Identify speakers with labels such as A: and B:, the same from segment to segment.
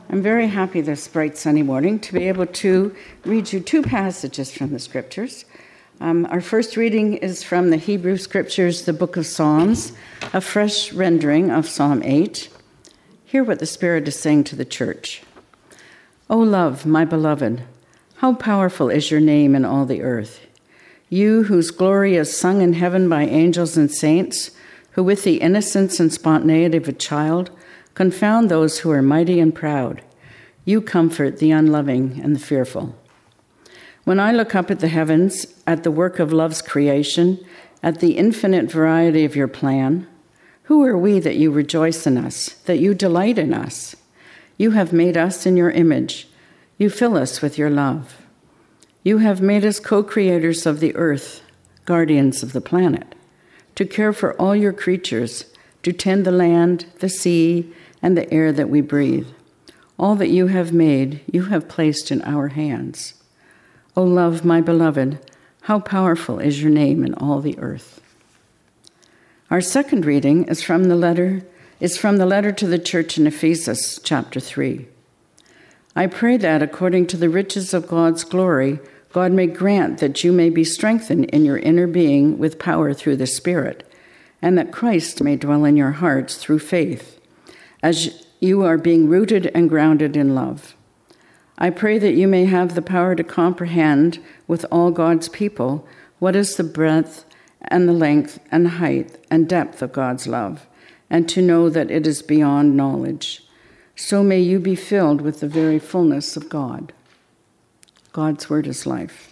A: I'm very happy this bright sunny morning to be able to read you two passages from the scriptures. Our first reading is from the Hebrew scriptures, the book of Psalms, a fresh rendering of Psalm 8. Hear what the Spirit is saying to the church. O love, my beloved, how powerful is your name in all the earth. You whose glory is sung in heaven by angels and saints, who with the innocence and spontaneity of a child confound those who are mighty and proud. You comfort the unloving and the fearful. When I look up at the heavens, at the work of love's creation, at the infinite variety of your plan, who are we that you rejoice in us, that you delight in us? You have made us in your image. You fill us with your love. You have made us co-creators of the earth, guardians of the planet, to care for all your creatures, to tend the land, the sea, and the air that we breathe. All that you have made, you have placed in our hands. O love, my beloved, how powerful is your name in all the earth. Our second reading is from the letter to the church in Ephesus, chapter 3. I pray that, according to the riches of God's glory, God may grant that you may be strengthened in your inner being with power through the Spirit, and that Christ may dwell in your hearts through faith, as you are being rooted and grounded in love. I pray that you may have the power to comprehend with all God's people what is the breadth and the length and height and depth of God's love, and to know that it is beyond knowledge. So may you be filled with the very fullness of God. God's word is life.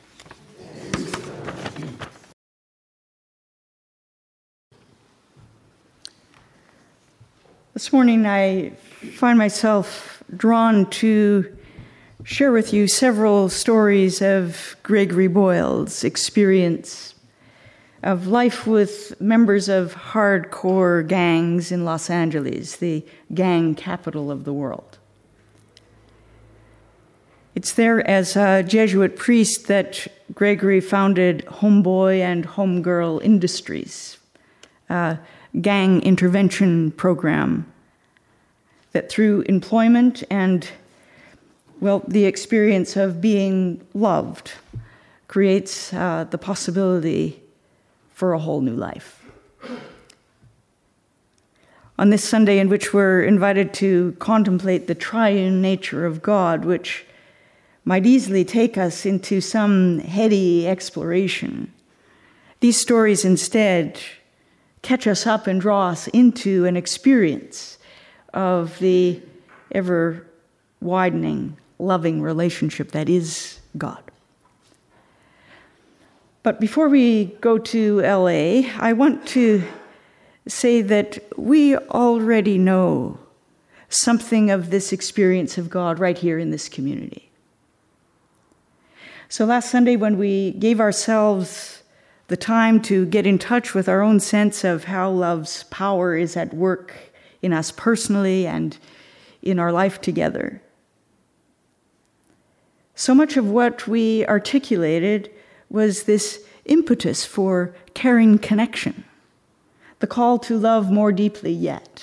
B: This morning I find myself drawn to share with you several stories of Gregory Boyle's experience of life with members of hardcore gangs in Los Angeles, the gang capital of the world. It's there as a Jesuit priest that Gregory founded Homeboy and Homegirl Industries, a gang intervention program that through employment and, the experience of being loved creates the possibility for a whole new life. On this Sunday in which we're invited to contemplate the triune nature of God, which might easily take us into some heady exploration, these stories instead catch us up and draw us into an experience of the ever-widening, loving relationship that is God. But before we go to LA, I want to say that we already know something of this experience of God right here in this community. So last Sunday, when we gave ourselves the time to get in touch with our own sense of how love's power is at work in us personally and in our life together, so much of what we articulated was this impetus for caring connection, the call to love more deeply yet.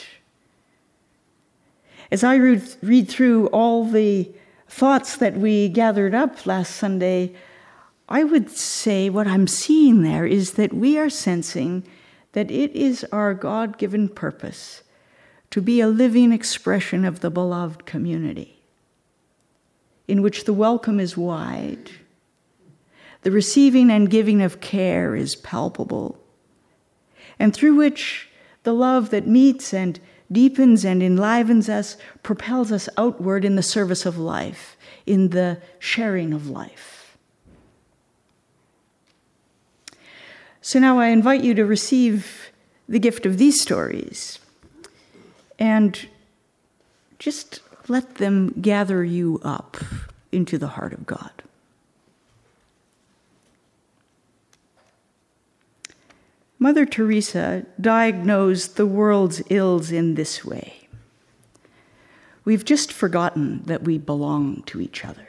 B: As I read through all the thoughts that we gathered up last Sunday, I would say what I'm seeing there is that we are sensing that it is our God-given purpose to be a living expression of the beloved community, in which the welcome is wide, the receiving and giving of care is palpable, and through which the love that meets and deepens and enlivens us propels us outward in the service of life, in the sharing of life. So now I invite you to receive the gift of these stories and just let them gather you up into the heart of God. Mother Teresa diagnosed the world's ills in this way. We've just forgotten that we belong to each other.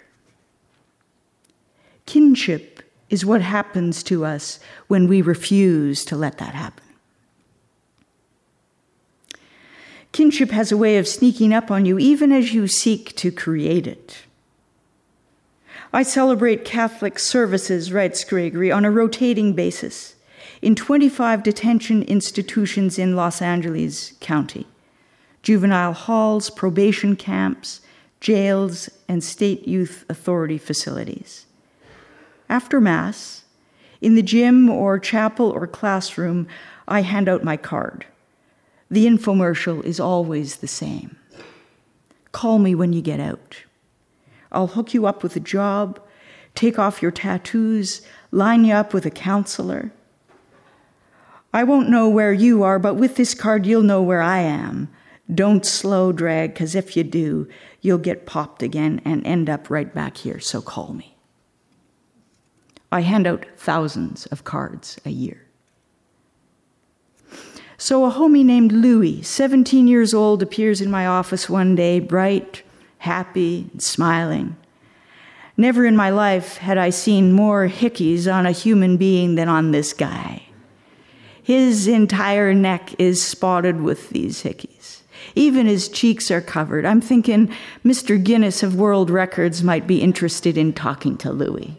B: Kinship is what happens to us when we refuse to let that happen. Kinship has a way of sneaking up on you even as you seek to create it. I celebrate Catholic services, writes Gregory, on a rotating basis in 25 detention institutions in Los Angeles County, juvenile halls, probation camps, jails, and state youth authority facilities. After Mass, in the gym or chapel or classroom, I hand out my card. The infomercial is always the same. Call me when you get out. I'll hook you up with a job, take off your tattoos, line you up with a counselor. I won't know where you are, but with this card, you'll know where I am. Don't slow drag, because if you do, you'll get popped again and end up right back here, so call me. I hand out thousands of cards a year. So a homie named Louis, 17 years old, appears in my office one day, bright, happy, and smiling. Never in my life had I seen more hickeys on a human being than on this guy. His entire neck is spotted with these hickeys. Even his cheeks are covered. I'm thinking Mr. Guinness of World Records might be interested in talking to Louis.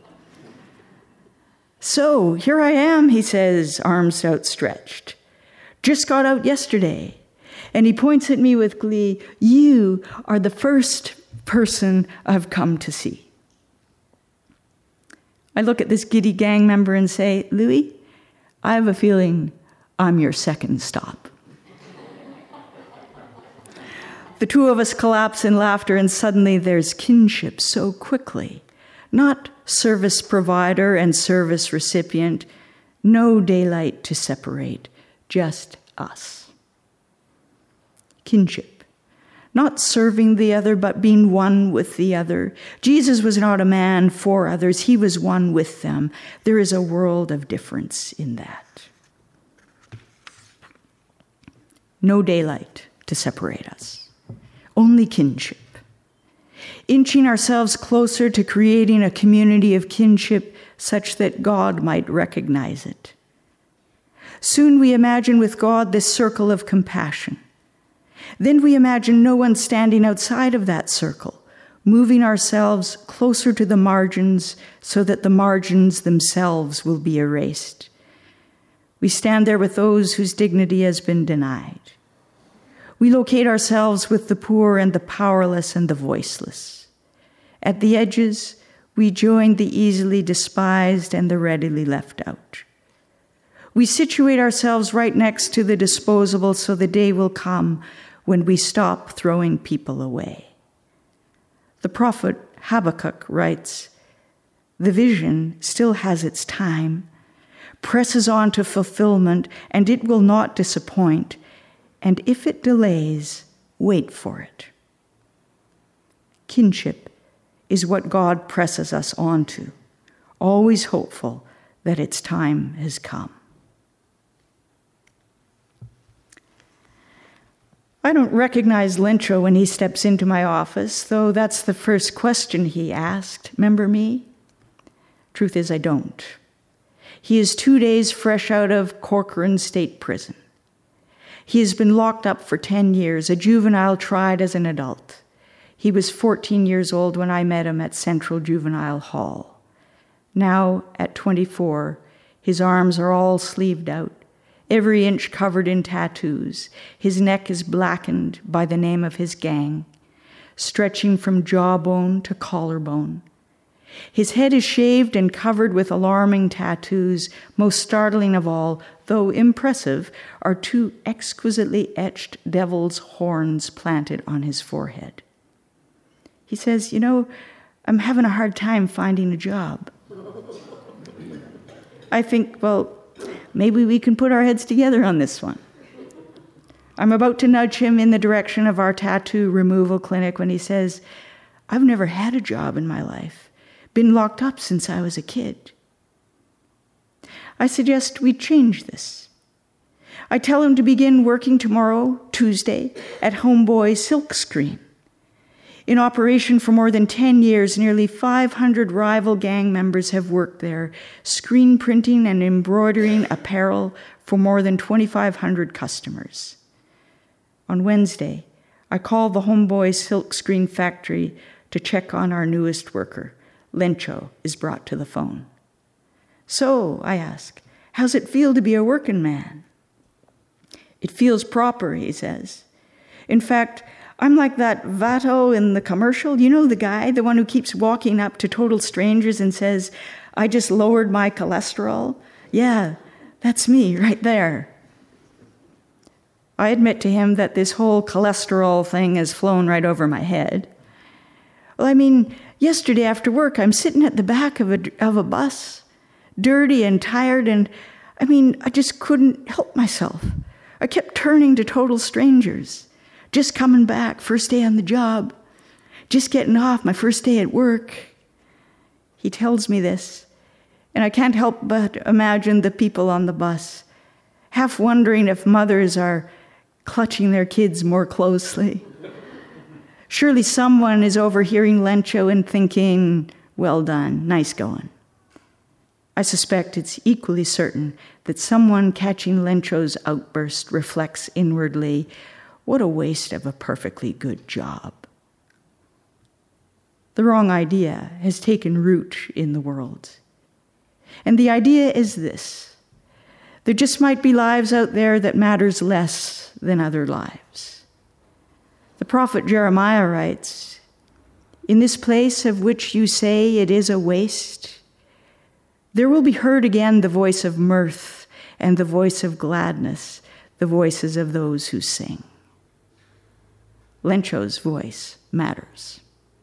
B: So, here I am, he says, arms outstretched. Just got out yesterday. And he points at me with glee. You are the first person I've come to see. I look at this giddy gang member and say, Louis, I have a feeling I'm your second stop. The two of us collapse in laughter, and suddenly there's kinship so quickly. Not service provider and service recipient, no daylight to separate, just us. Kinship, not serving the other, but being one with the other. Jesus was not a man for others, he was one with them. There is a world of difference in that. No daylight to separate us. Only kinship. Inching ourselves closer to creating a community of kinship such that God might recognize it. Soon we imagine with God this circle of compassion. Then we imagine no one standing outside of that circle, moving ourselves closer to the margins so that the margins themselves will be erased. We stand there with those whose dignity has been denied. We locate ourselves with the poor and the powerless and the voiceless. At the edges, we join the easily despised and the readily left out. We situate ourselves right next to the disposable so the day will come when we stop throwing people away. The prophet Habakkuk writes, "The vision still has its time, presses on to fulfillment, and it will not disappoint. And if it delays, wait for it." Kinship is what God presses us onto, always hopeful that its time has come. I don't recognize Lencho when he steps into my office, though that's the first question he asked. Remember me? Truth is, I don't. He is 2 days fresh out of Corcoran State Prison. He has been locked up for 10 years, a juvenile tried as an adult. He was 14 years old when I met him at Central Juvenile Hall. Now, at 24, his arms are all sleeved out, every inch covered in tattoos. His neck is blackened by the name of his gang, stretching from jawbone to collarbone. His head is shaved and covered with alarming tattoos. Most startling of all, though impressive, are 2 exquisitely etched devil's horns planted on his forehead. He says, I'm having a hard time finding a job. I think, well, maybe we can put our heads together on this one. I'm about to nudge him in the direction of our tattoo removal clinic when he says, I've never had a job in my life. Been locked up since I was a kid. I suggest we change this. I tell him to begin working tomorrow, Tuesday, at Homeboy Silkscreen. In operation for more than 10 years, nearly 500 rival gang members have worked there, screen printing and embroidering apparel for more than 2,500 customers. On Wednesday, I call the Homeboy Silkscreen Factory to check on our newest worker. Lencho is brought to the phone. So, I ask, how's it feel to be a working man? It feels proper, he says. In fact, I'm like that Vato in the commercial. You know the guy, the one who keeps walking up to total strangers and says, I just lowered my cholesterol? Yeah, that's me right there. I admit to him that this whole cholesterol thing has flown right over my head. Well, I mean, yesterday after work, I'm sitting at the back of a bus, dirty and tired, and I just couldn't help myself. I kept turning to total strangers, just coming back, first day on the job, just getting off my first day at work. He tells me this, and I can't help but imagine the people on the bus, half wondering if mothers are clutching their kids more closely. Surely someone is overhearing Lencho and thinking, well done, nice going. I suspect it's equally certain that someone catching Lencho's outburst reflects inwardly, what a waste of a perfectly good job. The wrong idea has taken root in the world. And the idea is this: there just might be lives out there that matters less than other lives. The prophet Jeremiah writes, in this place of which you say it is a waste, there will be heard again the voice of mirth and the voice of gladness, the voices of those who sing. Lencho's voice matters.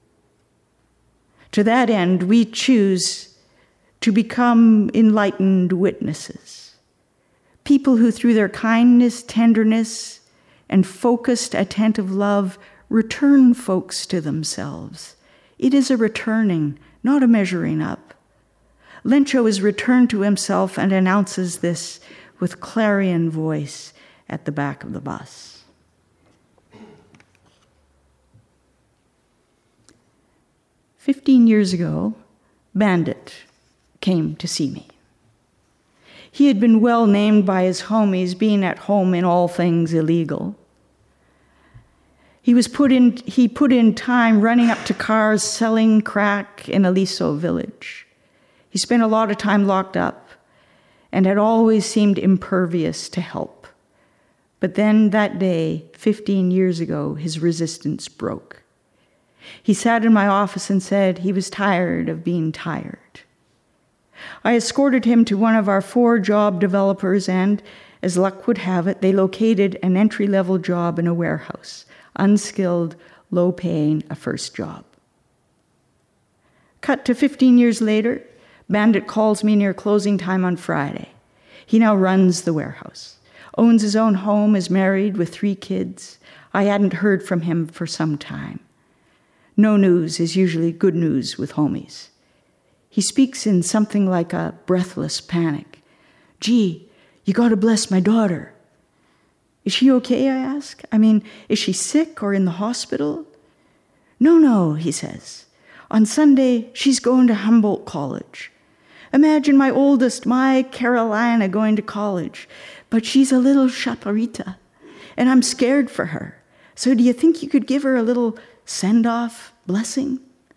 B: To that end, we choose to become enlightened witnesses, people who through their kindness, tenderness, and focused, attentive love return folks to themselves. It is a returning, not a measuring up. Lencho is returned to himself and announces this with clarion voice at the back of the bus. "15 years ago, Bandit came to see me. He had been well named by his homies, being at home in all things illegal. He put in time running up to cars selling crack in Aliso village. He spent a lot of time locked up and had always seemed impervious to help. But then that day, 15 years ago, his resistance broke. He sat in my office and said he was tired of being tired. I escorted him to one of our 4 job developers, and, as luck would have it, they located an entry-level job in a warehouse, unskilled, low-paying, a first job. Cut to 15 years later, Bandit calls me near closing time on Friday. He now runs the warehouse, owns his own home, is married with 3 kids. I hadn't heard from him for some time. No news is usually good news with homies. He speaks in something like a breathless panic. "Gee, you got to bless my daughter." "Is she okay?" I ask. Is she sick or in the hospital? No, he says. "On Sunday, she's going to Humboldt College. Imagine my oldest, my Carolina, going to college. But she's a little chaparrita, and I'm scared for her. So do you think you could give her a little send-off blessing?"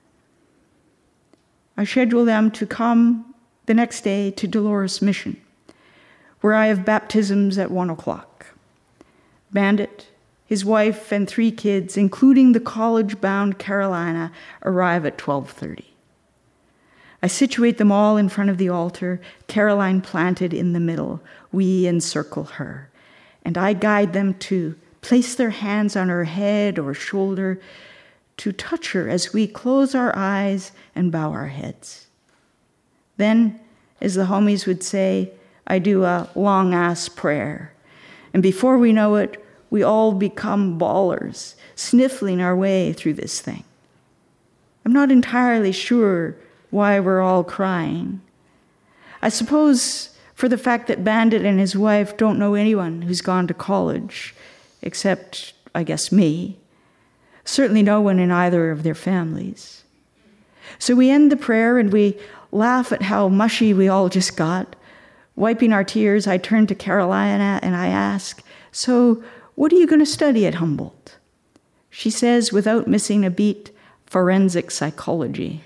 B: I schedule them to come the next day to Dolores Mission, where I have baptisms at 1 o'clock. Bandit, his wife, and 3 kids, including the college-bound Carolina, arrive at 12:30. I situate them all in front of the altar, Caroline planted in the middle. We encircle her, and I guide them to place their hands on her head or shoulder, to touch her as we close our eyes and bow our heads. Then, as the homies would say, I do a long-ass prayer. And before we know it, we all become bawlers, sniffling our way through this thing. I'm not entirely sure why we're all crying. I suppose for the fact that Bandit and his wife don't know anyone who's gone to college, except, I guess, me. Certainly no one in either of their families. So we end the prayer and we laugh at how mushy we all just got. Wiping our tears, I turn to Carolina and I ask, "So "What are you going to study at Humboldt?" She says, without missing a beat, "Forensic psychology."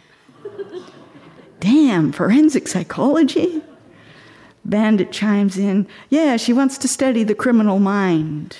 B: Damn, forensic psychology? Bandit chimes in, "Yeah, she wants to study the criminal mind."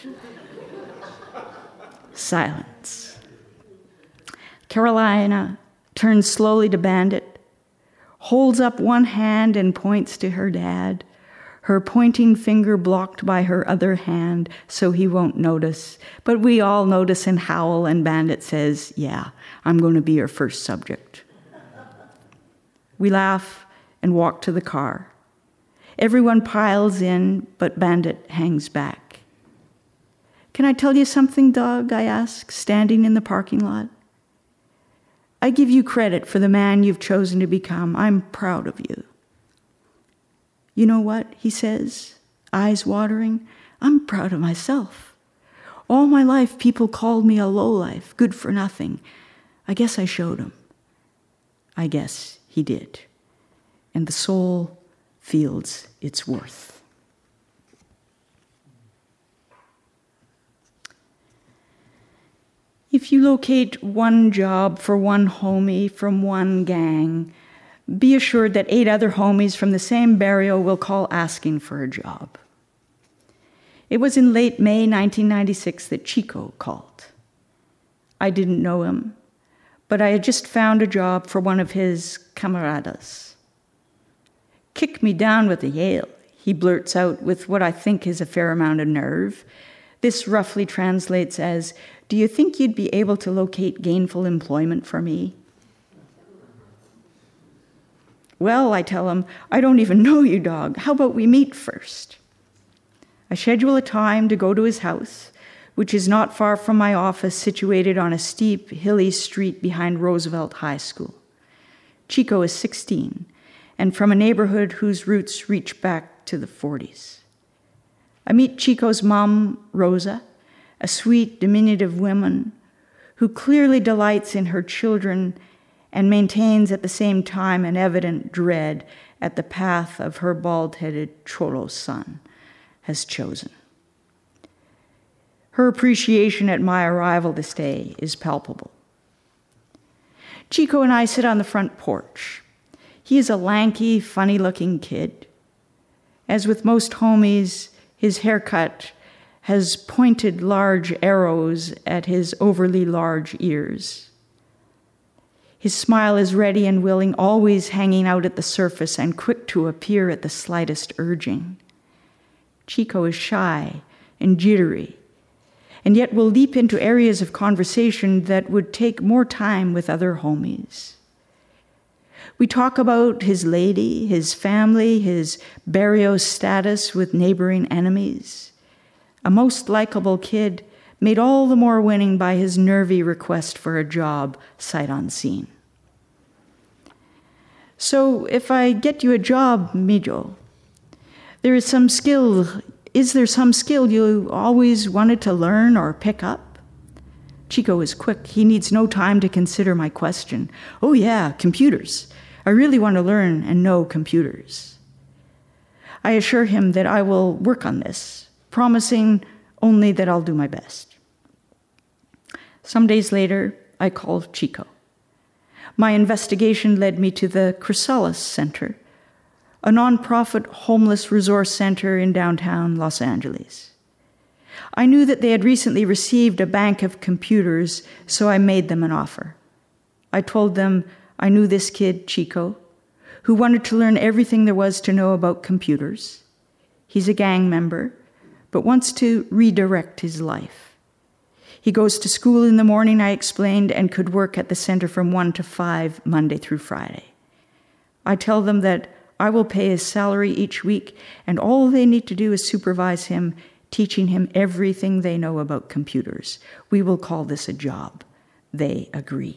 B: Silence. Carolina turns slowly to Bandit, holds up one hand and points to her dad, her pointing finger blocked by her other hand so he won't notice. But we all notice and howl, and Bandit says, "Yeah, I'm going to be your first subject." We laugh and walk to the car. Everyone piles in, but Bandit hangs back. "Can I tell you something, Doug?" I ask, standing in the parking lot. "I give you credit for the man you've chosen to become. I'm proud of you." "You know what?" he says, eyes watering. "I'm proud of myself. All my life, people called me a lowlife, good for nothing. I guess I showed them." I guess he did. And the soul feels its worth. If you locate one job for one homie from one gang, be assured that 8 other homies from the same barrio will call asking for a job. It was in late May 1996 that Chico called. I didn't know him, but I had just found a job for one of his camaradas. "Kick me down with a Yale," he blurts out with what I think is a fair amount of nerve. This roughly translates as, "Do you think you'd be able to locate gainful employment for me?" "Well," I tell him, "I don't even know you, dog. How about we meet first?" I schedule a time to go to his house, which is not far from my office, situated on a steep, hilly street behind Roosevelt High School. Chico is 16, and from a neighborhood whose roots reach back to the 40s. I meet Chico's mom, Rosa, a sweet, diminutive woman who clearly delights in her children and maintains at the same time an evident dread at the path of her bald-headed Cholo son has chosen. Her appreciation at my arrival this day is palpable. Chico and I sit on the front porch. He is a lanky, funny-looking kid. As with most homies, his haircut has pointed large arrows at his overly large ears. His smile is ready and willing, always hanging out at the surface and quick to appear at the slightest urging. Chico is shy and jittery, and yet will leap into areas of conversation that would take more time with other homies. We talk about his lady, his family, his barrio status with neighboring enemies. A most likable kid, made all the more winning by his nervy request for a job sight unseen. "So if I get you a job, Mijo, is there some skill you always wanted to learn or pick up?" Chico is quick. He needs no time to consider my question. "Oh yeah, computers. I really want to learn and know computers." I assure him that I will work on this, promising only that I'll do my best. Some days later, I called Chico. My investigation led me to the Chrysalis Center, a nonprofit homeless resource center in downtown Los Angeles. I knew that they had recently received a bank of computers, so I made them an offer. I told them I knew this kid, Chico, who wanted to learn everything there was to know about computers. He's a gang member, but wants to redirect his life. He goes to school in the morning, I explained, and could work at the center from 1 to 5, Monday through Friday. I tell them that I will pay his salary each week, and all they need to do is supervise him, teaching him everything they know about computers. We will call this a job. They agree.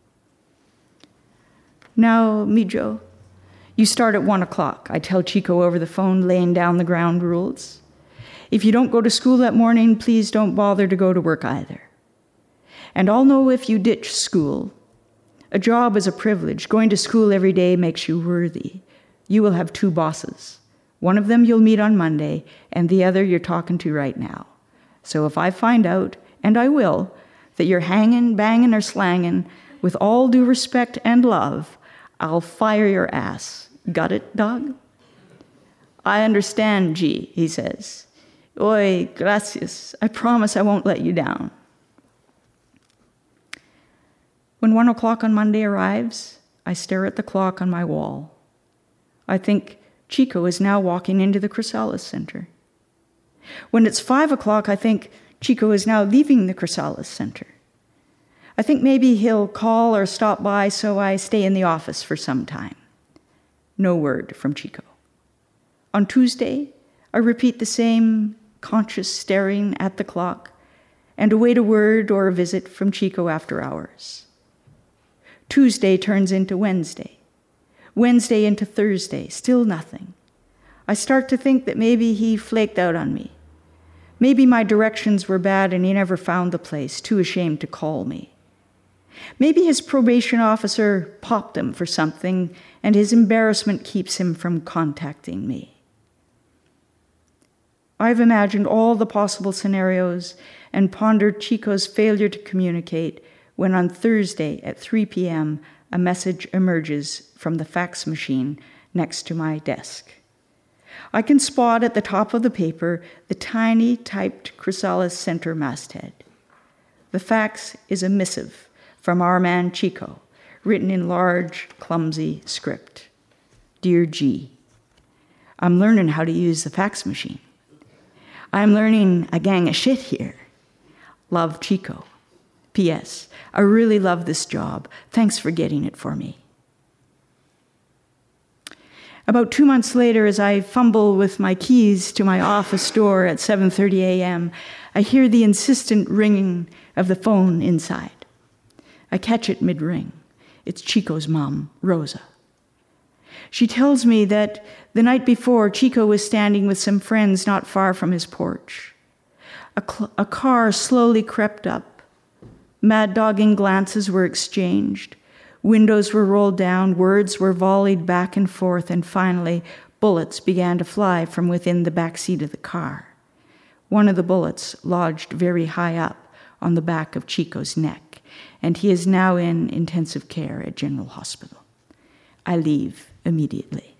B: "Now, Mijo, you start at 1 o'clock. I tell Chico over the phone, laying down the ground rules. If you don't go to school that morning, please don't bother to go to work either. And I'll know if you ditch school. A job is a privilege. Going to school every day makes you worthy. You will have 2 bosses. One of them you'll meet on Monday, and the other you're talking to right now. So if I find out, and I will, that you're hanging, banging, or slanging, with all due respect and love, I'll fire your ass. Got it, dog? I understand, G, he says. Oy, gracias. I promise I won't let you down. When 1 o'clock on Monday arrives, I stare at the clock on my wall. I think Chico is now walking into the Chrysalis Center. When it's 5 o'clock, I think Chico is now leaving the Chrysalis Center. I think maybe he'll call or stop by, so I stay in the office for some time. No word from Chico. On Tuesday, I repeat the same conscious staring at the clock and await a word or a visit from Chico after hours. Tuesday turns into Wednesday. Wednesday into Thursday, still nothing. I start to think that maybe he flaked out on me. Maybe my directions were bad and he never found the place, too ashamed to call me. Maybe his probation officer popped him for something and his embarrassment keeps him from contacting me. I've imagined all the possible scenarios and pondered Chico's failure to communicate when on Thursday at 3 p.m. a message emerges from the fax machine next to my desk. I can spot at the top of the paper the tiny typed Chrysalis Center masthead. The fax is a missive from our man Chico, written in large, clumsy script. Dear G, I'm learning how to use the fax machine. I'm learning a gang of shit here. Love, Chico. P.S. I really love this job. Thanks for getting it for me. About 2 months later, as I fumble with my keys to my office door at 7:30 a.m., I hear the insistent ringing of the phone inside. I catch it mid-ring. It's Chico's mom, Rosa. She tells me that the night before, Chico was standing with some friends not far from his porch. A car slowly crept up. Mad-dogging glances were exchanged. Windows were rolled down, words were volleyed back and forth, and finally, bullets began to fly from within the back seat of the car. One of the bullets lodged very high up on the back of Chico's neck, and he is now in intensive care at General Hospital. I leave immediately.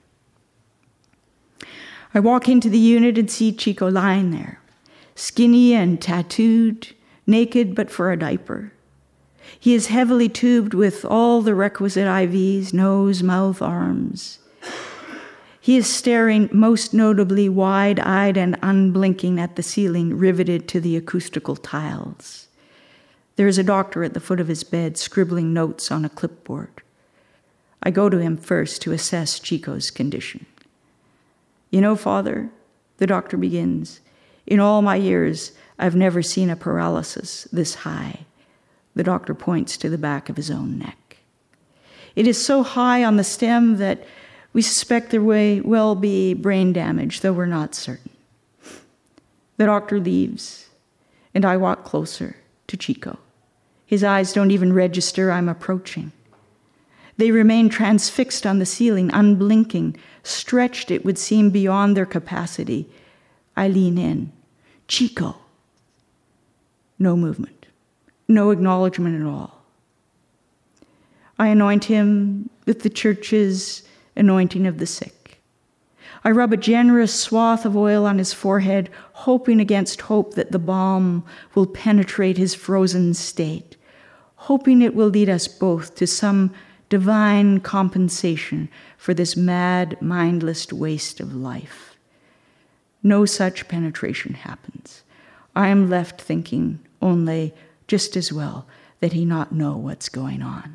B: I walk into the unit and see Chico lying there, skinny and tattooed, naked but for a diaper. He is heavily tubed with all the requisite IVs, nose, mouth, arms. He is staring most notably wide-eyed and unblinking at the ceiling riveted to the acoustical tiles. There is a doctor at the foot of his bed scribbling notes on a clipboard. I go to him first to assess Chico's condition. You know, Father, the doctor begins, in all my years, I've never seen a paralysis this high. The doctor points to the back of his own neck. It is so high on the stem that we suspect there may well be brain damage, though we're not certain. The doctor leaves, and I walk closer to Chico. His eyes don't even register I'm approaching. They remain transfixed on the ceiling, unblinking, stretched, it would seem, beyond their capacity. I lean in. Chico. No movement. No acknowledgement at all. I anoint him with the church's anointing of the sick. I rub a generous swath of oil on his forehead, hoping against hope that the balm will penetrate his frozen state, hoping it will lead us both to some divine compensation for this mad, mindless waste of life. No such penetration happens. I am left thinking only just as well that he not know what's going on.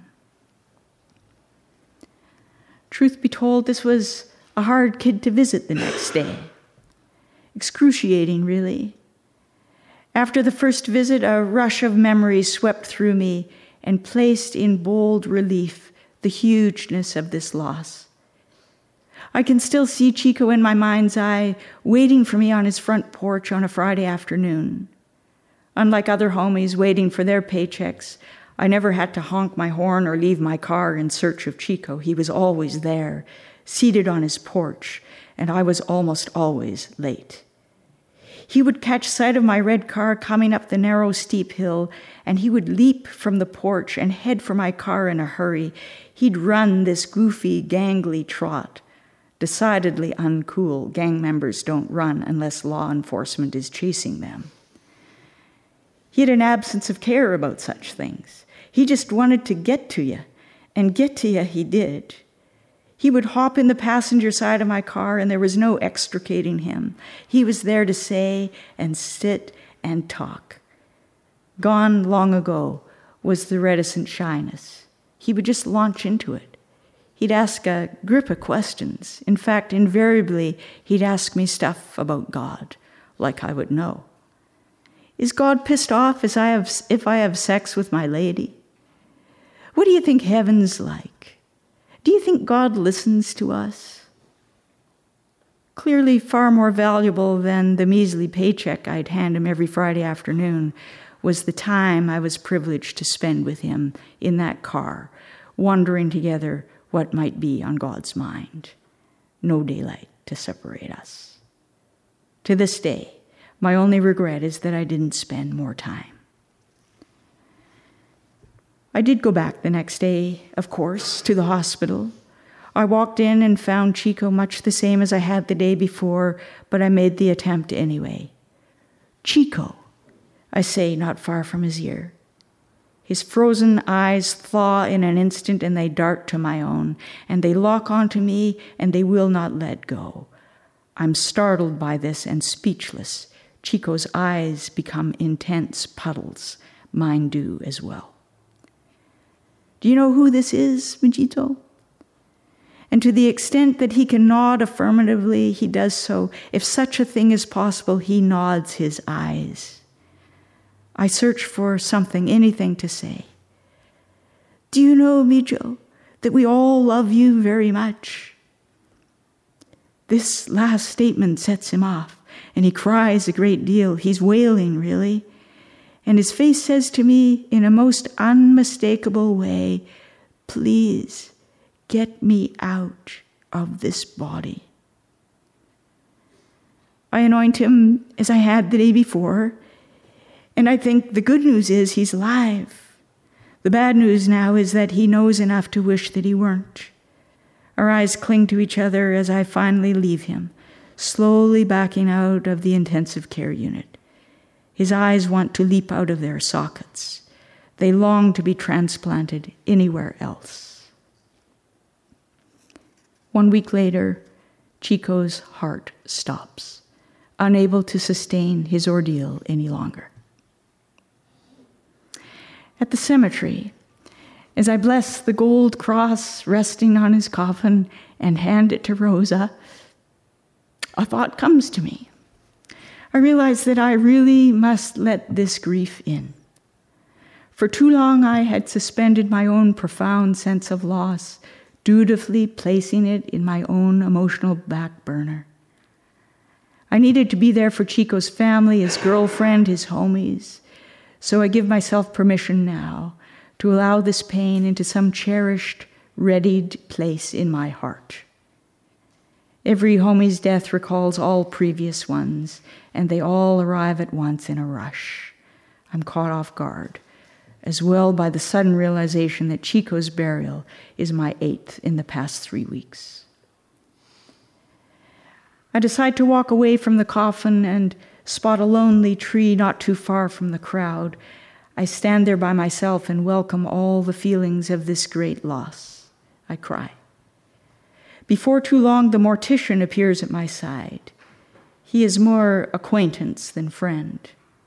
B: Truth be told, this was a hard kid to visit the next day. Excruciating, really. After the first visit, a rush of memories swept through me and placed in bold relief the hugeness of this loss. I can still see Chico in my mind's eye, waiting for me on his front porch on a Friday afternoon. Unlike other homies waiting for their paychecks, I never had to honk my horn or leave my car in search of Chico. He was always there, seated on his porch, and I was almost always late. He would catch sight of my red car coming up the narrow, steep hill, and he would leap from the porch and head for my car in a hurry. He'd run this goofy, gangly trot. Decidedly uncool. Gang members don't run unless law enforcement is chasing them. He had an absence of care about such things. He just wanted to get to you, and get to you he did. He would hop in the passenger side of my car, and there was no extricating him. He was there to say and sit and talk. Gone long ago was the reticent shyness. He would just launch into it. He'd ask a grip of questions. In fact, invariably, he'd ask me stuff about God, like I would know. Is God pissed off if I have sex with my lady? What do you think heaven's like? Do you think God listens to us? Clearly far more valuable than the measly paycheck I'd hand him every Friday afternoon was the time I was privileged to spend with him in that car, wondering together what might be on God's mind. No daylight to separate us. To this day, my only regret is that I didn't spend more time. I did go back the next day, of course, to the hospital. I walked in and found Chico much the same as I had the day before, but I made the attempt anyway. Chico, I say, not far from his ear. His frozen eyes thaw in an instant, and they dart to my own, and they lock onto me, and they will not let go. I'm startled by this and speechless. Chico's eyes become intense puddles. Mine do as well. Do you know who this is, Majito? And to the extent that he can nod affirmatively, he does so. If such a thing is possible, he nods his eyes. I search for something, anything to say. Do you know, Mijo, that we all love you very much? This last statement sets him off, and he cries a great deal. He's wailing, really. And his face says to me in a most unmistakable way, please get me out of this body. I anoint him as I had the day before, and I think the good news is he's alive. The bad news now is that he knows enough to wish that he weren't. Our eyes cling to each other as I finally leave him, slowly backing out of the intensive care unit. His eyes want to leap out of their sockets. They long to be transplanted anywhere else. 1 week later, Chico's heart stops, unable to sustain his ordeal any longer. At the cemetery, as I bless the gold cross resting on his coffin and hand it to Rosa, a thought comes to me. I realize that I really must let this grief in. For too long I had suspended my own profound sense of loss, dutifully placing it in my own emotional back burner. I needed to be there for Chico's family, his girlfriend, his homies. So I give myself permission now to allow this pain into some cherished, readied place in my heart. Every homie's death recalls all previous ones, and they all arrive at once in a rush. I'm caught off guard, as well by the sudden realization that Chico's burial is my 8th in the past 3 weeks. I decide to walk away from the coffin and spot a lonely tree not too far from the crowd. I stand there by myself and welcome all the feelings of this great loss. I cry. Before too long, the mortician appears at my side. He is more acquaintance than friend.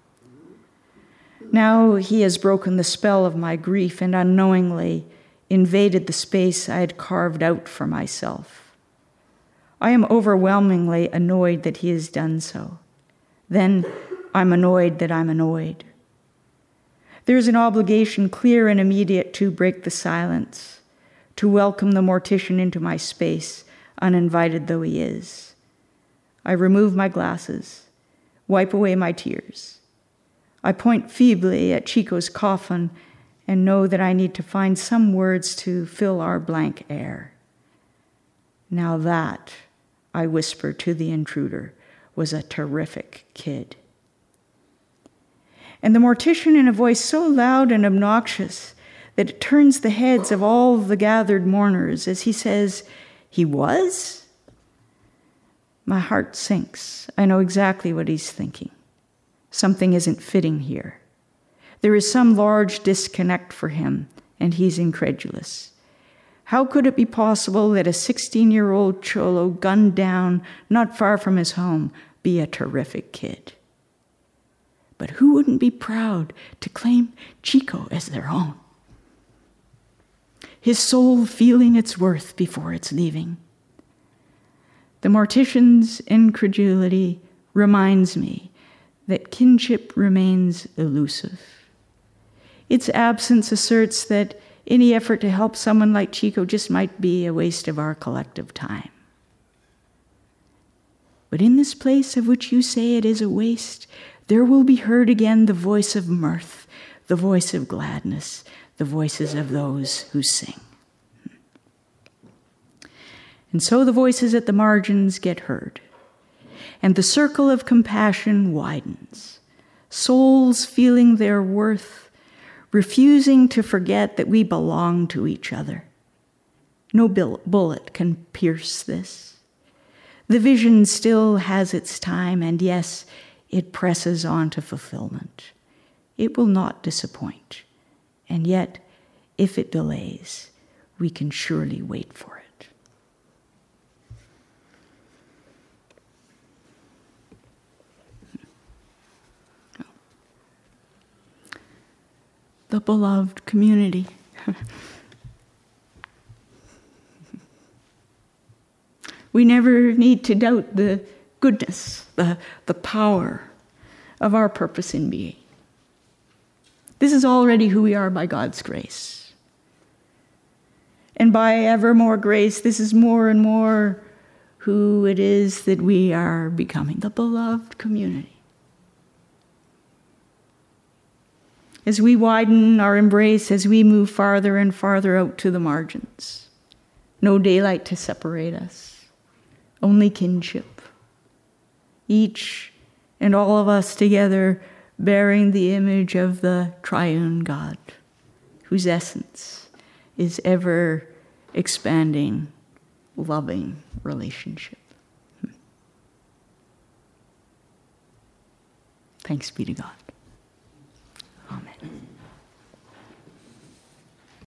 B: Now he has broken the spell of my grief and unknowingly invaded the space I had carved out for myself. I am overwhelmingly annoyed that he has done so. Then I'm annoyed that I'm annoyed. There is an obligation clear and immediate to break the silence, to welcome the mortician into my space, uninvited though he is. I remove my glasses, wipe away my tears. I point feebly at Chico's coffin and know that I need to find some words to fill our blank air. Now that, I whisper to the intruder, was a terrific kid. And the mortician, in a voice so loud and obnoxious that it turns the heads of all the gathered mourners as he says, "He was?" My heart sinks. I know exactly what he's thinking. Something isn't fitting here. There is some large disconnect for him, and he's incredulous. How could it be possible that a 16-year-old cholo gunned down not far from his home be a terrific kid? But who wouldn't be proud to claim Chico as their own? His soul feeling its worth before it's leaving. The mortician's incredulity reminds me that kinship remains elusive. Its absence asserts that any effort to help someone like Chico just might be a waste of our collective time. But in this place of which you say it is a waste, there will be heard again the voice of mirth, the voice of gladness, the voices of those who sing. And so the voices at the margins get heard, and the circle of compassion widens, souls feeling their worth, refusing to forget that we belong to each other. No bullet can pierce this. The vision still has its time, and yes, it presses on to fulfillment. It will not disappoint, and yet, if it delays, we can surely wait for it. The beloved community. We never need to doubt the goodness, the power of our purpose in being. This is already who we are by God's grace. And by ever more grace, this is more and more who it is that we are becoming, the beloved community. As we widen our embrace, as we move farther and farther out to the margins, no daylight to separate us, only kinship. Each and all of us together bearing the image of the triune God, whose essence is ever expanding, loving relationship. Thanks be to God.